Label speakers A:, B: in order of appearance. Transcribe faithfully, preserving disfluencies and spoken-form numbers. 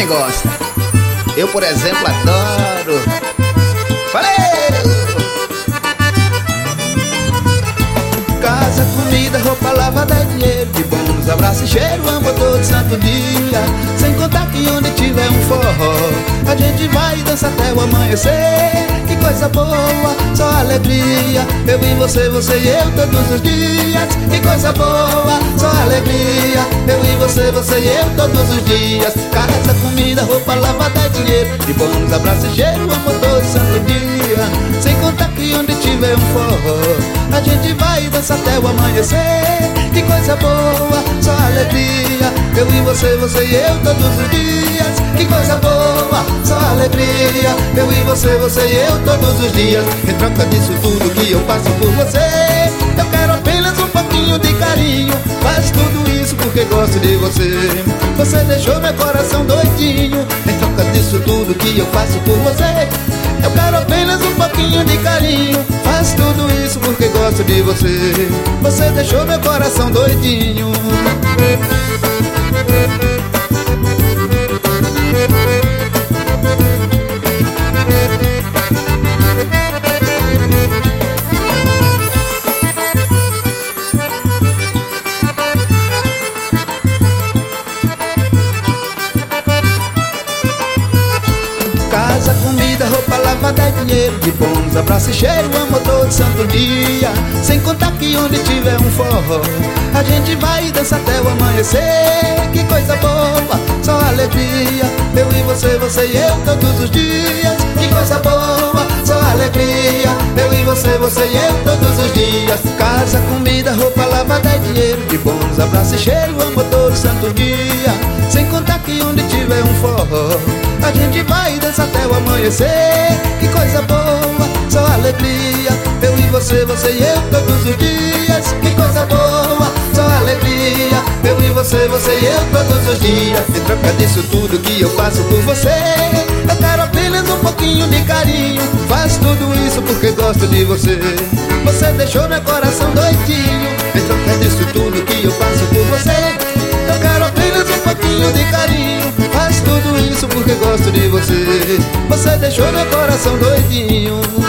A: gosta. Eu, por exemplo, adoro. Valeu! Casa, comida, roupa lavada, dinheiro, de bônus, abraço e cheiro, amo todo santo dia. Sem contar que onde tiver um forró, a gente vai dançar até o amanhecer. Que coisa boa, só alegria. Eu e você, você e eu todos os dias. Que coisa boa, só alegria. Eu e você, você e eu todos os dias. Casa, comida, roupa lavada, dinheiro, de bônus, abraço e cheiro, amo todo santo dia. Sem contar que onde tiver um forró, a gente vai dançar até o amanhecer. Que coisa boa, só alegria. Eu e você, você e eu todos os dias. Que coisa boa, só alegria. Eu e você, você e eu todos os dias. Em troca disso tudo que eu faço por você, eu quero apenas um pouquinho de carinho. Faz tudo isso porque gosto de você. Você deixou meu coração doidinho. Em troca disso tudo que eu faço por você, eu quero apenas um pouquinho de carinho. Faz tudo isso porque gosto de você. Você deixou meu coração doidinho. Casa, comida, roupa lavada, dinheiro, de bônus, abraço e cheiro, amo todo santo dia. Sem contar que onde tiver um forró, a gente vai dançar até o amanhecer. Que coisa boa, só alegria. Eu e você, você e eu todos os dias. Que coisa boa, só alegria. Eu e você, você e eu todos os dias. Casa, comida, roupa lavada, dinheiro, de bônus, abraço e cheiro, amo todo santo dia. Sem contar que onde tiver um forró, a gente vai dançar até o amanhecer. Que coisa boa, só alegria. Eu e você, você e eu todos os dias. Que coisa boa, só alegria. Eu e você, você e eu todos os dias. Em troca disso tudo que eu faço por você, eu quero apenas um pouquinho de carinho. Faz tudo isso porque gosto de você. Você deixou meu coração doidinho. Em troca disso tudo que eu faço por você, eu quero apenas um pouquinho de carinho. Faz tudo isso porque gosto de você. Você deixou meu coração doidinho.